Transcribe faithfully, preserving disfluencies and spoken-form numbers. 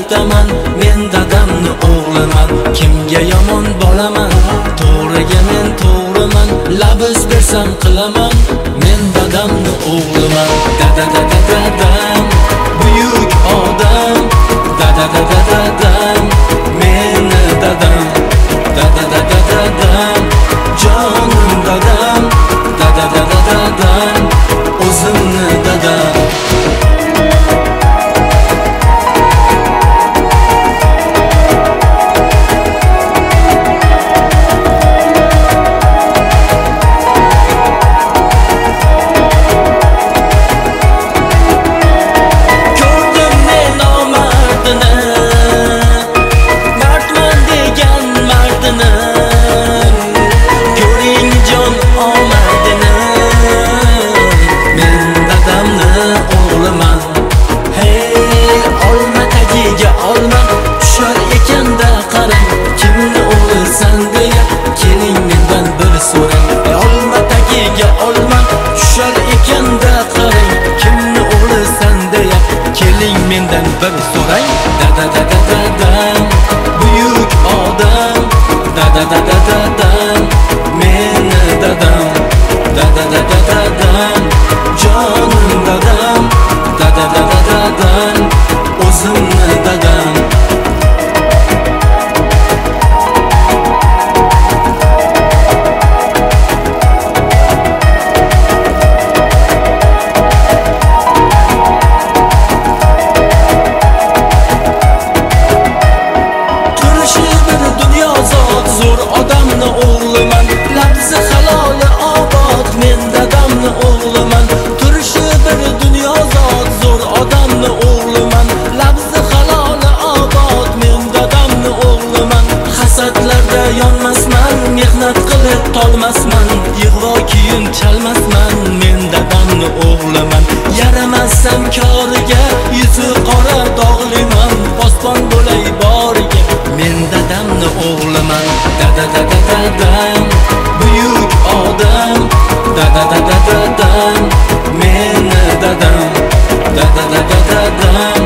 aytaman, men dadamni o'g'liman. Kimga yomon bolaman, to'g'riga men to'g'riman. Labis bersam qilaman, men dadamni o'g'liman. Dada dada dadam buyuk odam, dada dada dadam meni dadam, dada dada dadam jonim dadam, dada dada dadam o'zimni dadam. Bir so'rang, dada dada dadam buyuk odam, dada dada dadam meni dadam, dada dada dadam jonim dadam, dada dada dadam o'zimni dadam. Mehnat qilib tolmasman, yig'vo keyin chalmasman, men dadamni o'g'liman. Yaramasam koriga, yuzi qora dog'liman, posbon bo'lay boriga, men dadamni o'g'liman. Dada dada dadam buyuk odam, dada dada dadam meni dadam, dada dada dadam